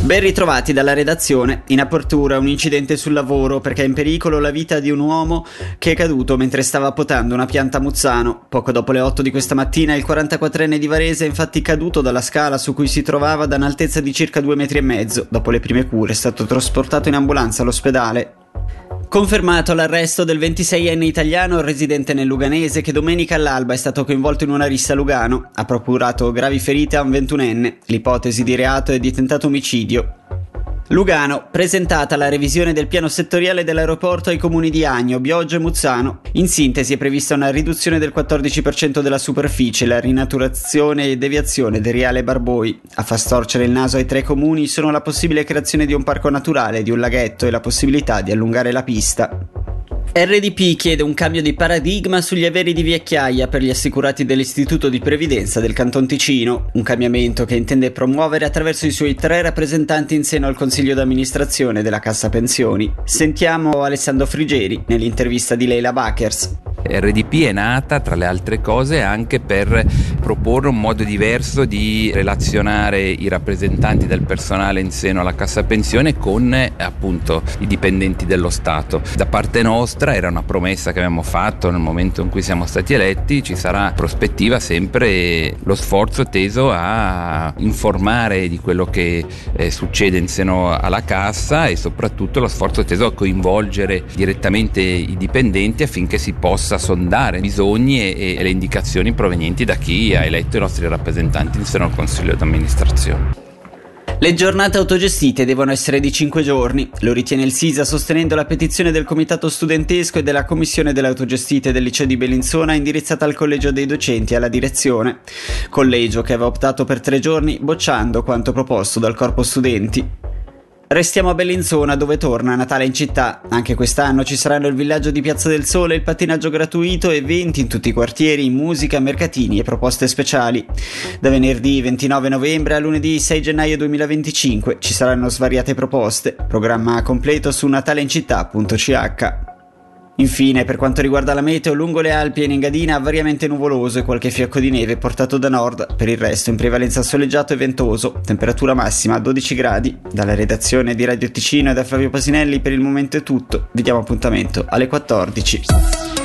Ben ritrovati dalla redazione. In apertura un incidente sul lavoro perché è in pericolo la vita di un uomo che è caduto mentre stava potando una pianta a Muzzano. Poco dopo le 8 di questa mattina il 44enne di Varese è infatti caduto dalla scala su cui si trovava da un'altezza di circa 2,5 metri. Dopo le prime cure è stato trasportato in ambulanza all'ospedale. Confermato l'arresto del 26enne italiano residente nel Luganese che domenica all'alba è stato coinvolto in una rissa a Lugano. Ha procurato gravi ferite a un 21enne. L'ipotesi di reato è di tentato omicidio. Lugano, presentata la revisione del piano settoriale dell'aeroporto ai comuni di Agno, Bioggio e Muzzano. In sintesi è prevista una riduzione del 14% della superficie, la rinaturazione e deviazione del Riale Barboi. A far storcere il naso ai 3 comuni sono la possibile creazione di un parco naturale, di un laghetto e la possibilità di allungare la pista. RDP chiede un cambio di paradigma sugli averi di vecchiaia per gli assicurati dell'Istituto di Previdenza del Canton Ticino, un cambiamento che intende promuovere attraverso i suoi 3 rappresentanti in seno al Consiglio d'amministrazione della Cassa Pensioni. Sentiamo Alessandro Frigeri nell'intervista di Leila Bakers. RDP è nata, tra le altre cose, anche per proporre un modo diverso di relazionare i rappresentanti del personale in seno alla Cassa Pensione con appunto i dipendenti dello Stato. Da parte nostra era una promessa che abbiamo fatto nel momento in cui siamo stati eletti, ci sarà prospettiva sempre lo sforzo teso a informare di quello che succede in seno alla Cassa e soprattutto lo sforzo teso a coinvolgere direttamente i dipendenti affinché si possa sondare bisogni e le indicazioni provenienti da chi ha eletto i nostri rappresentanti in seno al Consiglio d'amministrazione. Le giornate autogestite devono essere di 5 giorni, lo ritiene il SISA sostenendo la petizione del Comitato Studentesco e della Commissione delle Autogestite del Liceo di Bellinzona indirizzata al Collegio dei Docenti e alla Direzione. Collegio che aveva optato per 3 giorni bocciando quanto proposto dal Corpo Studenti. Restiamo a Bellinzona dove torna Natale in città. Anche quest'anno ci saranno il villaggio di Piazza del Sole, il pattinaggio gratuito, eventi in tutti i quartieri, musica, mercatini e proposte speciali. Da venerdì 29 novembre a lunedì 6 gennaio 2025 ci saranno svariate proposte. Programma completo su nataleincittà.ch. Infine, per quanto riguarda la meteo, lungo le Alpi e in Engadina variamente nuvoloso e qualche fiocco di neve portato da nord. Per il resto in prevalenza soleggiato e ventoso, temperatura massima a 12 gradi. Dalla redazione di Radio Ticino e da Flavio Pasinelli per il momento è tutto. Vi diamo appuntamento alle 14.